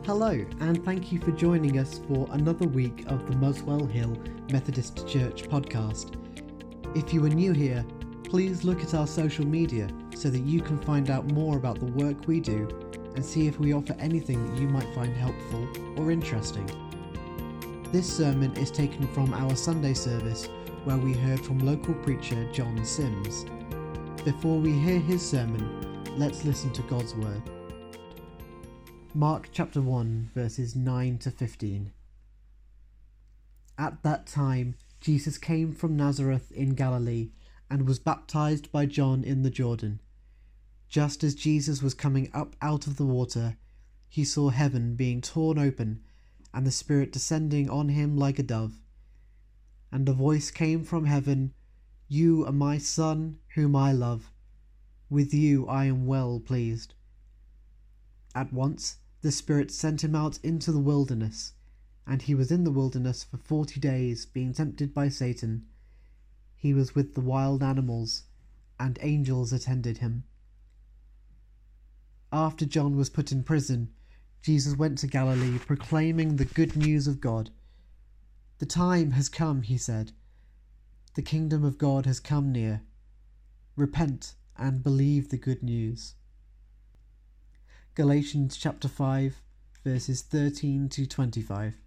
Hello, and thank you for joining us for another week of the Muswell Hill Methodist Church podcast. If you are new here, please look at our social media so that you can find out more about the work we do and see if we offer anything that you might find helpful or interesting. This sermon is taken from our Sunday service where we heard from local preacher John Sims. Before we hear his sermon, let's listen to God's Word. Mark chapter 1 verses 9 to 15. At that time Jesus came from Nazareth in Galilee and was baptized by John in the Jordan. Just as Jesus was coming up out of the water, he saw heaven being torn open and the Spirit descending on him like a dove. And a voice came from heaven, "You are my Son, whom I love. With you I am well pleased." At once the Spirit sent him out into the wilderness, and he was in the wilderness for 40 days, being tempted by Satan. He was with the wild animals, and angels attended him. After John was put in prison, Jesus went to Galilee, proclaiming the good news of God. "The time has come," he said. "The kingdom of God has come near. Repent and believe the good news." Galatians chapter 5, verses 13 to 25.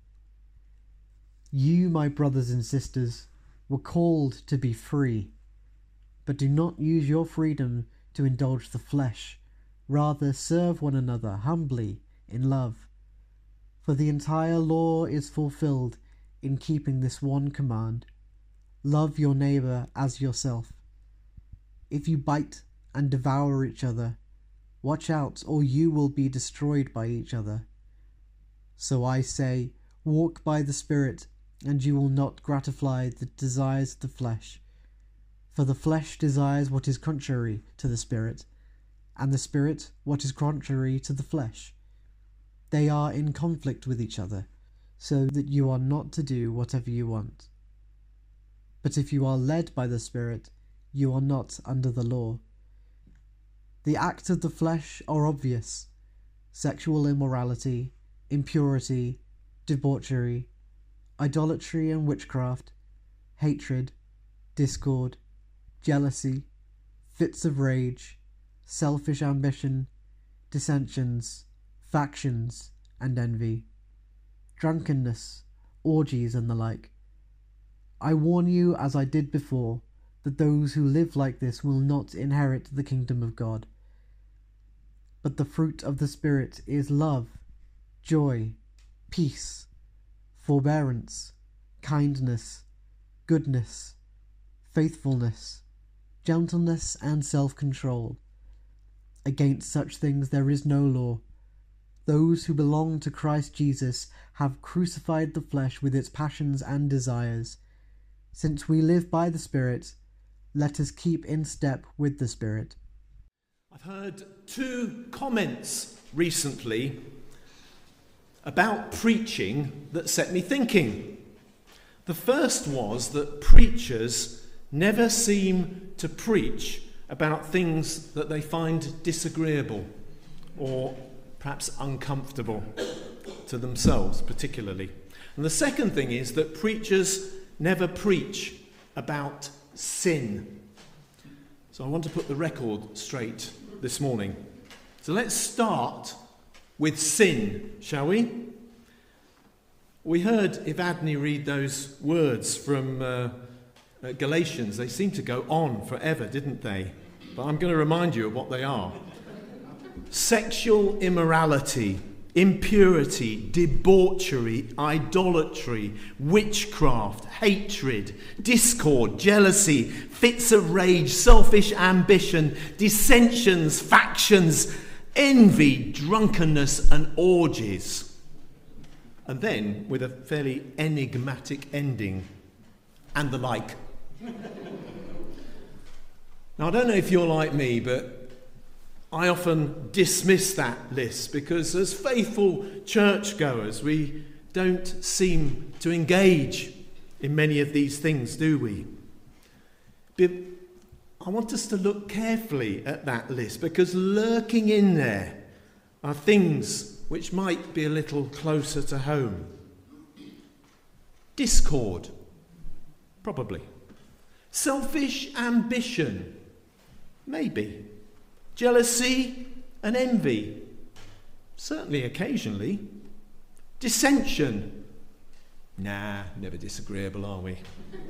You, my brothers and sisters, were called to be free, but do not use your freedom to indulge the flesh. Rather, serve one another humbly in love. For the entire law is fulfilled in keeping this one command: love your neighbour as yourself. If you bite and devour each other, watch out, or you will be destroyed by each other. So I say, walk by the Spirit, and you will not gratify the desires of the flesh. For the flesh desires what is contrary to the Spirit, and the Spirit what is contrary to the flesh. They are in conflict with each other, so that you are not to do whatever you want. But if you are led by the Spirit, you are not under the law. The acts of the flesh are obvious: sexual immorality, impurity, debauchery, idolatry and witchcraft, hatred, discord, jealousy, fits of rage, selfish ambition, dissensions, factions, and envy, drunkenness, orgies, and the like. I warn you, as I did before, that those who live like this will not inherit the kingdom of God. But the fruit of the Spirit is love, joy, peace, forbearance, kindness, goodness, faithfulness, gentleness, and self-control. Against such things there is no law. Those who belong to Christ Jesus have crucified the flesh with its passions and desires. Since we live by the Spirit, let us keep in step with the Spirit. I've heard two comments recently about preaching that set me thinking. The first was that preachers never seem to preach about things that they find disagreeable or perhaps uncomfortable to themselves particularly. And the second thing is that preachers never preach about sin. So I want to put the record straight this morning. So let's start with sin, shall we? We heard Evadne read those words from Galatians. They seem to go on forever, didn't they? But I'm going to remind you of what they are. Sexual immorality, impurity, debauchery, idolatry, witchcraft, hatred, discord, jealousy, fits of rage, selfish ambition, dissensions, factions, envy, drunkenness, and orgies. And then, with a fairly enigmatic ending, and the like. Now, I don't know if you're like me, but I often dismiss that list because as faithful churchgoers, we don't seem to engage in many of these things, do we? But I want us to look carefully at that list because lurking in there are things which might be a little closer to home. Discord, probably. Selfish ambition, maybe. Jealousy and envy, certainly occasionally. Dissension, never disagreeable, are we?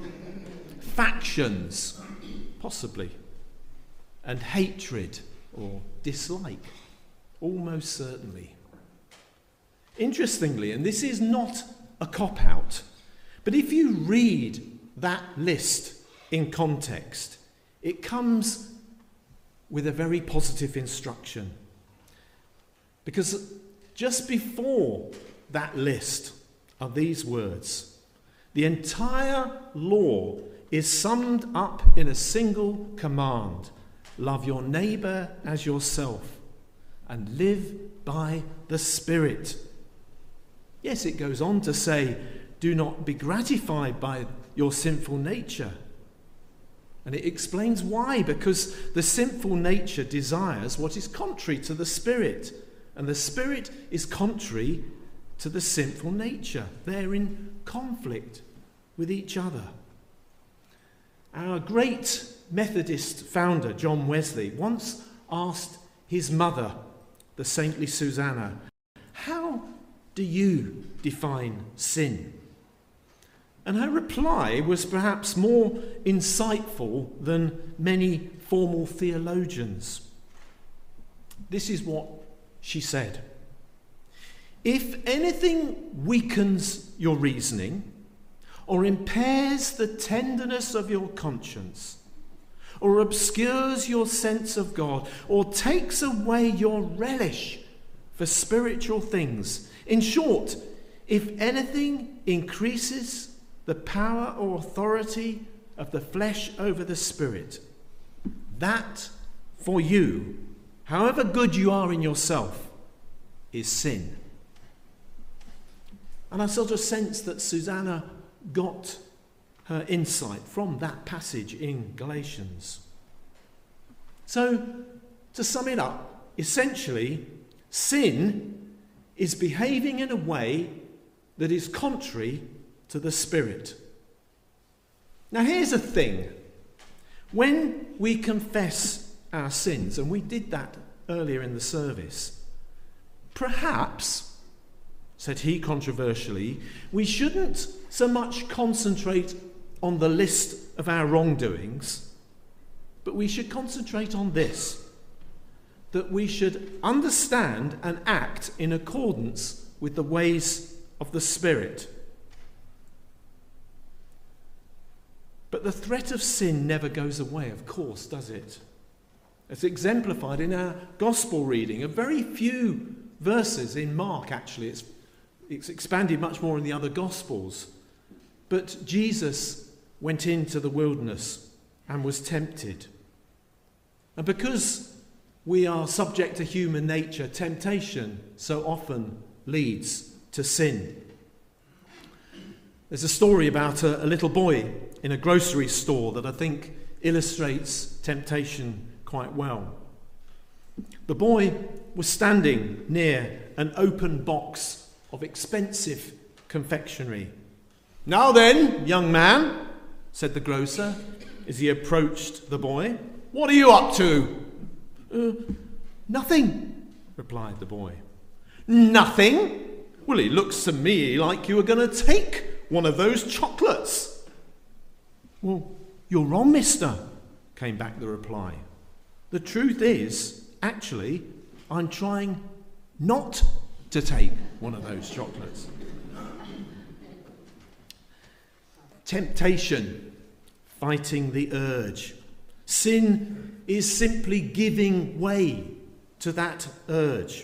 Factions, possibly. And hatred or dislike, almost certainly. Interestingly, and this is not a cop-out, but if you read that list in context, it comes with a very positive instruction. Because just before that list are these words: the entire law is summed up in a single command: love your neighbour as yourself and live by the Spirit. Yes, it goes on to say, do not be gratified by your sinful nature. And it explains why, because the sinful nature desires what is contrary to the Spirit, and the Spirit is contrary to the sinful nature. They're in conflict with each other. Our great Methodist founder, John Wesley, once asked his mother, the saintly Susanna, how do you define sin? And her reply was perhaps more insightful than many formal theologians. This is what she said: if anything weakens your reasoning, or impairs the tenderness of your conscience, or obscures your sense of God, or takes away your relish for spiritual things, in short, if anything increases the power or authority of the flesh over the spirit, that for you, however good you are in yourself, is sin. And I sort of sense that Susanna got her insight from that passage in Galatians. So, to sum it up, essentially, sin is behaving in a way that is contrary to the Spirit. Now, here's the thing. When we confess our sins, and we did that earlier in the service, perhaps, said he controversially, we shouldn't so much concentrate on the list of our wrongdoings, but we should concentrate on this, that we should understand and act in accordance with the ways of the Spirit. But the threat of sin never goes away, of course, does it? It's exemplified in our gospel reading. A very few verses in Mark, actually. It's expanded much more in the other gospels. But Jesus went into the wilderness and was tempted. And because we are subject to human nature, temptation so often leads to sin. There's a story about a little boy in a grocery store that I think illustrates temptation quite well. The boy was standing near an open box of expensive confectionery. "Now then, young man," said the grocer as he approached the boy, "what are you up to?" Nothing," replied the boy. "Nothing? Well, it looks to me like you were going to take one of those chocolates." "Well, you're wrong, mister," came back the reply. "The truth is, actually, I'm trying not to take one of those chocolates." Temptation, fighting the urge. Sin is simply giving way to that urge.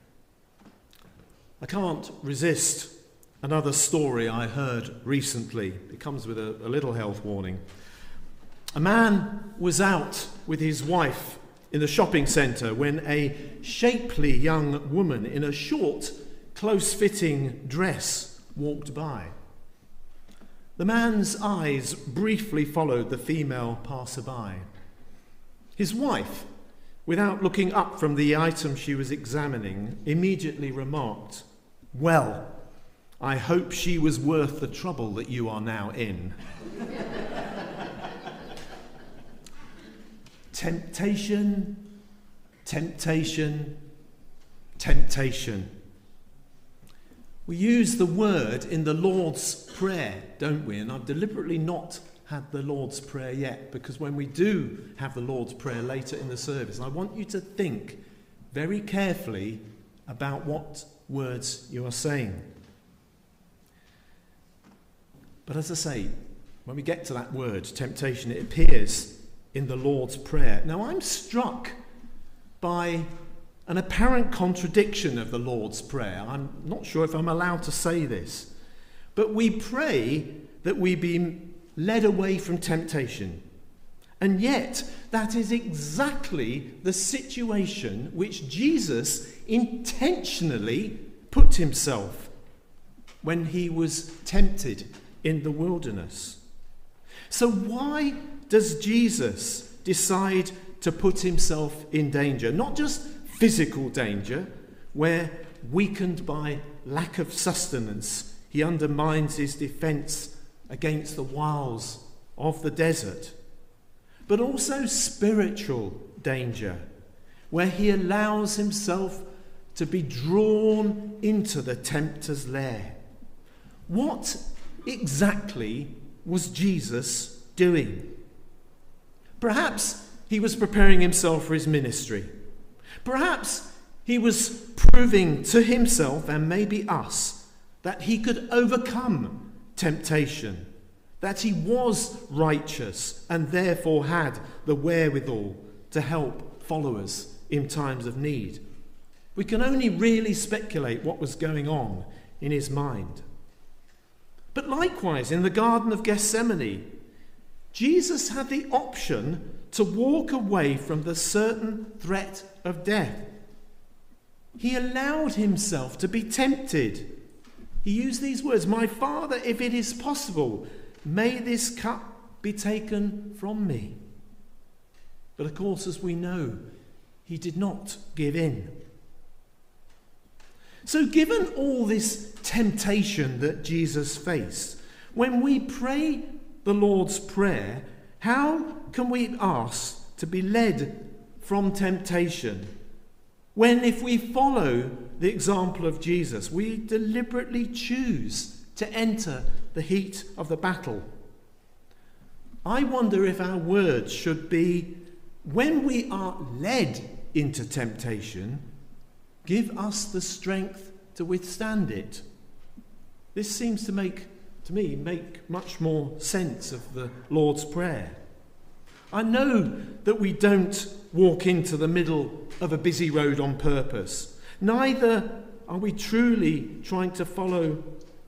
I can't resist another story I heard recently. It comes with a little health warning. A man was out with his wife in the shopping centre when a shapely young woman in a short, close-fitting dress walked by. The man's eyes briefly followed the female passerby. His wife, without looking up from the item she was examining, immediately remarked, "Well, I hope she was worth the trouble that you are now in." Temptation, temptation, temptation. We use the word in the Lord's Prayer, don't we? And I've deliberately not had the Lord's Prayer yet, because when we do have the Lord's Prayer later in the service, I want you to think very carefully about what words you are saying. But as I say, when we get to that word, temptation, it appears in the Lord's Prayer. Now, I'm struck by an apparent contradiction of the Lord's Prayer. I'm not sure if I'm allowed to say this, but we pray that we be led away from temptation. And yet, that is exactly the situation which Jesus intentionally put himself when he was tempted in the wilderness. So why does Jesus decide to put himself in danger? Not just physical danger, where, weakened by lack of sustenance, he undermines his defense against the wiles of the desert, but also spiritual danger, where he allows himself to be drawn into the tempter's lair. What exactly was Jesus doing? Perhaps he was preparing himself for his ministry. Perhaps he was proving to himself, and maybe us, that he could overcome temptation, that he was righteous and therefore had the wherewithal to help followers in times of need. We can only really speculate what was going on in his mind. But likewise, in the Garden of Gethsemane, Jesus had the option to walk away from the certain threat of death. He allowed himself to be tempted. He used these words, "My Father, if it is possible, may this cup be taken from me." But of course, as we know, he did not give in. So given all this temptation that Jesus faced, when we pray the Lord's Prayer, how can we ask to be led from temptation when, if we follow the example of Jesus, we deliberately choose to enter the heat of the battle? I wonder if our words should be, when we are led into temptation, give us the strength to withstand it. This seems to make much more sense of the Lord's Prayer. I know that we don't walk into the middle of a busy road on purpose. Neither if we are truly trying to follow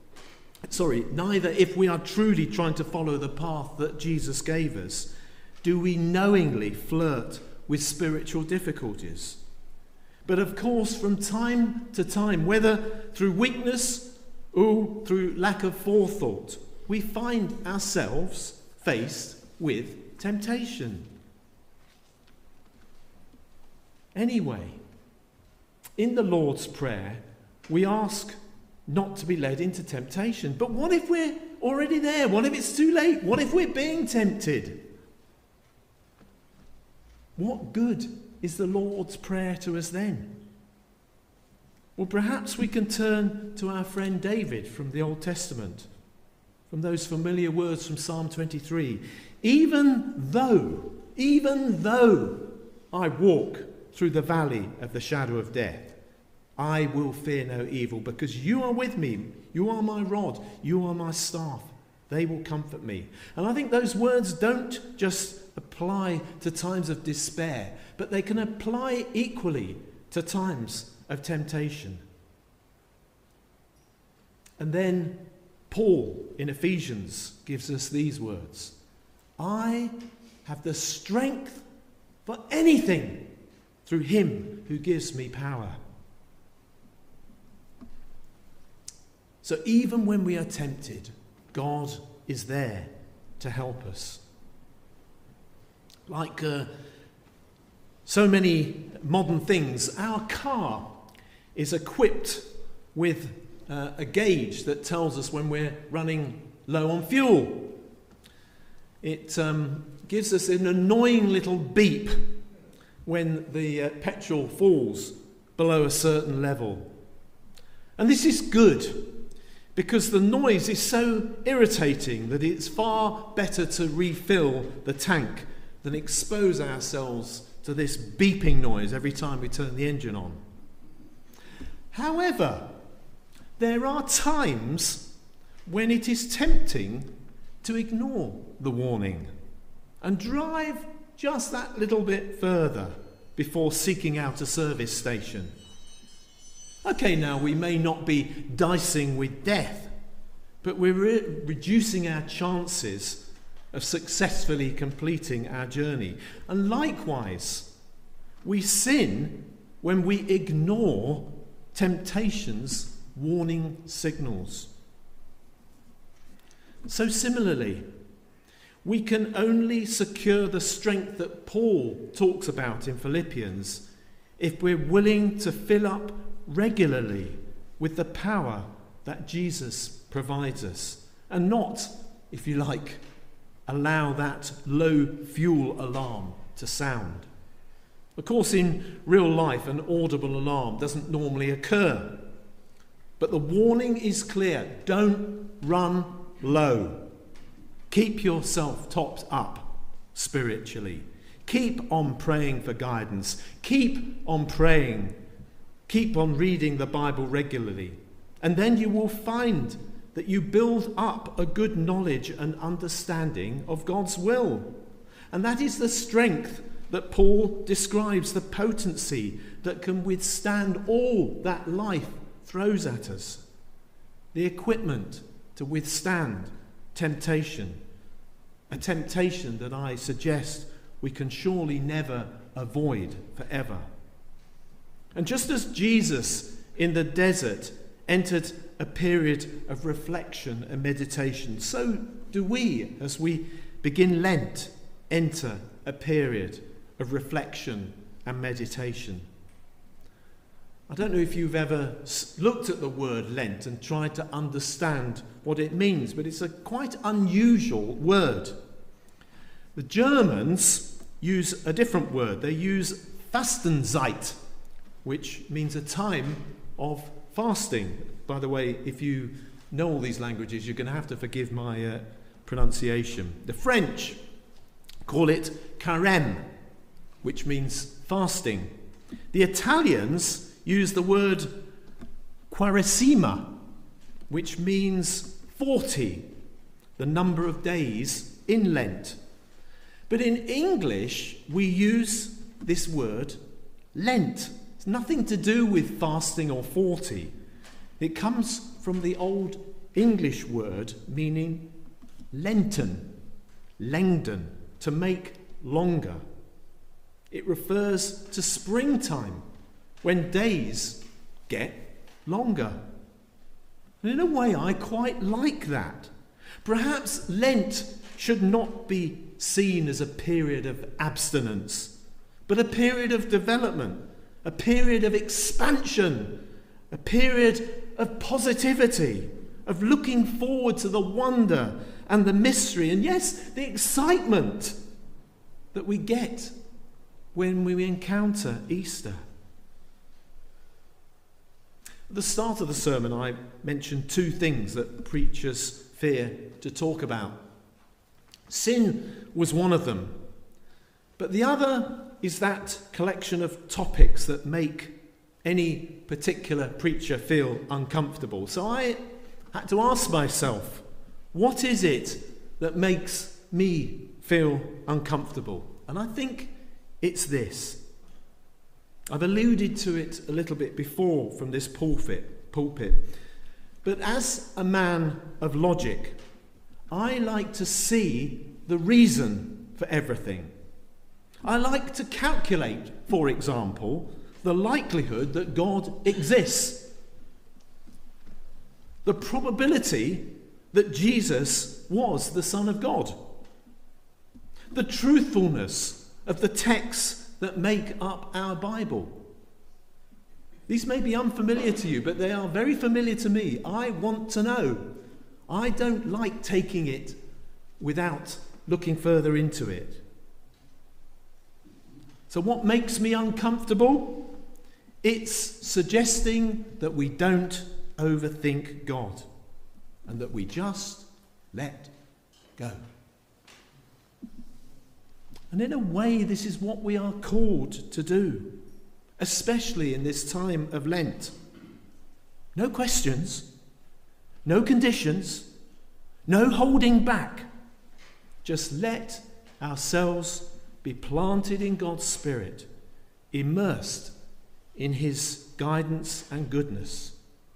the path that Jesus gave us, do we knowingly flirt with spiritual difficulties. But of course, from time to time, whether through weakness or through lack of forethought, we find ourselves faced with temptation. Anyway, in the Lord's Prayer, we ask not to be led into temptation. But what if we're already there? What if it's too late? What if we're being tempted? What good is the Lord's Prayer to us then? Well, perhaps we can turn to our friend David from the Old Testament, from those familiar words from Psalm 23. Even though I walk through the valley of the shadow of death, I will fear no evil, because you are with me. You are my rod. You are my staff. They will comfort me. And I think those words don't just apply to times of despair, but they can apply equally to times of temptation. And then Paul in Ephesians gives us these words: I have the strength for anything through him who gives me power. So even when we are tempted, God is there to help us. Like so many modern things, our car is equipped with a gauge that tells us when we're running low on fuel. It gives us an annoying little beep when the petrol falls below a certain level. And this is good, because the noise is so irritating that it's far better to refill the tank than expose ourselves to this beeping noise every time we turn the engine on. However, there are times when it is tempting to ignore the warning and drive just that little bit further before seeking out a service station. Okay, now we may not be dicing with death, but we're reducing our chances of successfully completing our journey. And likewise, we sin when we ignore temptation's warning signals. So similarly, we can only secure the strength that Paul talks about in Philippians if we're willing to fill up regularly with the power that Jesus provides us, and not, if you like, allow that low fuel alarm to sound. Of course, in real life, an audible alarm doesn't normally occur, but the warning is clear: don't run low. Keep yourself topped up spiritually. Keep on praying for guidance. Keep on praying. Keep on reading the Bible regularly. And then you will find that you build up a good knowledge and understanding of God's will. And that is the strength that Paul describes, the potency that can withstand all that life throws at us. The equipment to withstand temptation. A temptation that I suggest we can surely never avoid forever. And just as Jesus in the desert entered a period of reflection and meditation, so do we, as we begin Lent, enter a period of reflection and meditation. I don't know if you've ever looked at the word Lent and tried to understand what it means, but it's a quite unusual word. The Germans use a different word. They use Fastenzeit, which means a time of fasting. By the way, if you know all these languages, you're going to have to forgive my pronunciation. The French call it carême, which means fasting. The Italians use the word quaresima, which means 40, the number of days in Lent. But in English, we use this word Lent. It's nothing to do with fasting or 40. It comes from the old English word meaning lengthen, lengthen, to make longer. It refers to springtime, when days get longer. And in a way, I quite like that. Perhaps Lent should not be seen as a period of abstinence, but a period of development, a period of expansion, a period of positivity, of looking forward to the wonder and the mystery, and yes, the excitement that we get when we encounter Easter. At the start of the sermon, I mentioned two things that preachers fear to talk about. Sin was one of them, but the other is that collection of topics that make any particular preacher feel uncomfortable. So I had to ask myself, what is it that makes me feel uncomfortable? And I think it's this. I've alluded to it a little bit before from this pulpit, but as a man of logic, I like to see the reason for everything. I like to calculate, for example, the likelihood that God exists, the probability that Jesus was the Son of God, the truthfulness of the texts that make up our Bible. These may be unfamiliar to you, but they are very familiar to me. I want to know. I don't like taking it without looking further into it. So what makes me uncomfortable? It's suggesting that we don't overthink God and that we just let go. And in a way, this is what we are called to do, especially in this time of Lent. No questions, no conditions, no holding back. Just let ourselves be planted in God's Spirit, immersed in His guidance and goodness.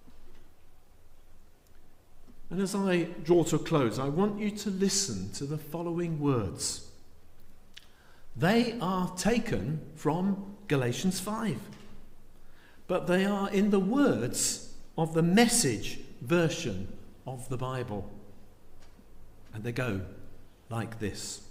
And as I draw to a close, I want you to listen to the following words. They are taken from Galatians 5, but they are in the words of the Message version of the Bible. And they go like this.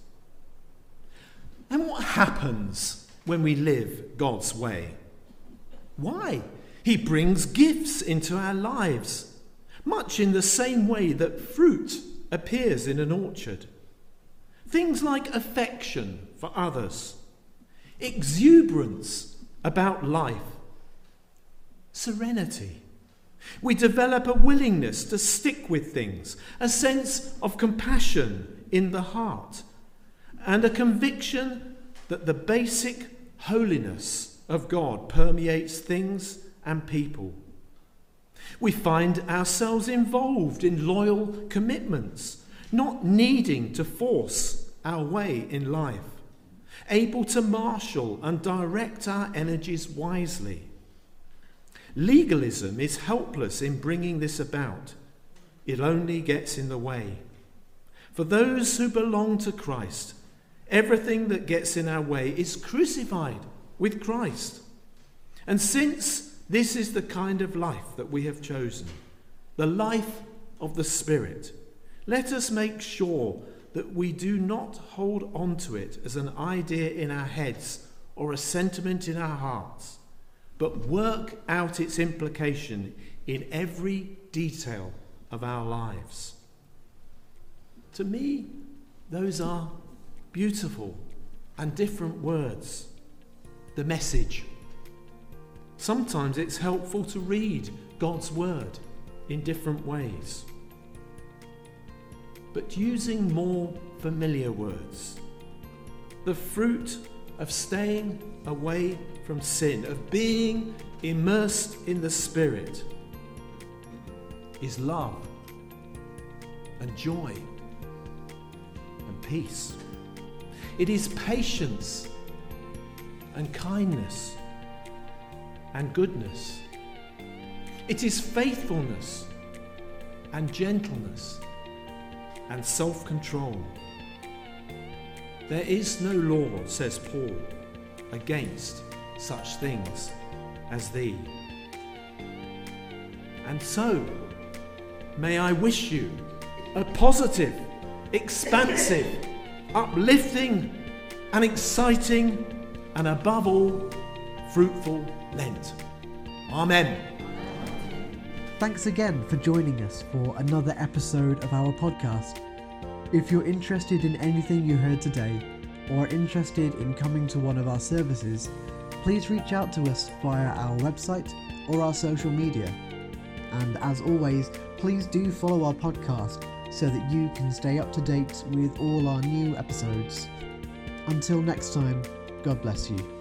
And what happens when we live God's way? Why? He brings gifts into our lives, much in the same way that fruit appears in an orchard. Things like affection for others, exuberance about life, serenity. We develop a willingness to stick with things, a sense of compassion in the heart, and a conviction that the basic holiness of God permeates things and people. We find ourselves involved in loyal commitments, not needing to force our way in life, able to marshal and direct our energies wisely. Legalism is helpless in bringing this about. It only gets in the way. For those who belong to Christ, everything that gets in our way is crucified with Christ. And since this is the kind of life that we have chosen, the life of the Spirit, let us make sure that we do not hold on to it as an idea in our heads or a sentiment in our hearts, but work out its implication in every detail of our lives. To me, those are beautiful and different words. The Message. Sometimes it's helpful to read God's word in different ways, but using more familiar words. The fruit of staying away from sin, of being immersed in the Spirit, is love and joy and peace. It is patience and kindness and goodness. It is faithfulness and gentleness and self-control. There is no law, says Paul, against such things as thee. And so, may I wish you a positive, expansive, uplifting and exciting and above all, fruitful Lent. Amen. Thanks again for joining us for another episode of our podcast. If you're interested in anything you heard today, or are interested in coming to one of our services, please reach out to us via our website or our social media. And as always, please do follow our podcast so that you can stay up to date with all our new episodes. Until next time, God bless you.